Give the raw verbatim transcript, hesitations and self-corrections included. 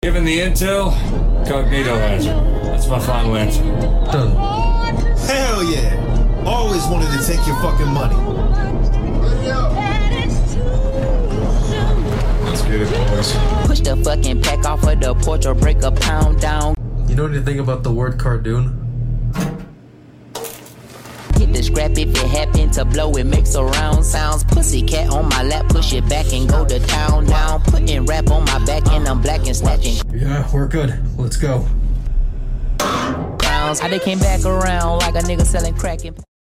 Given the intel, Cognito has her. That's my final answer. Done. Hell yeah! Always wanted to take your fucking money. Let's get it, boys. Push the fucking pack off of the porch or break a pound down. You know anything about the word cardoon? Hit the scrap if it happen to blow, it makes a round sounds. Pussycat on my lap, push it back and go to town now. Putting rap on my back and I'm black and snatching. Yeah, we're good. Let's go. Crowns, how they came back around like a nigga selling crack and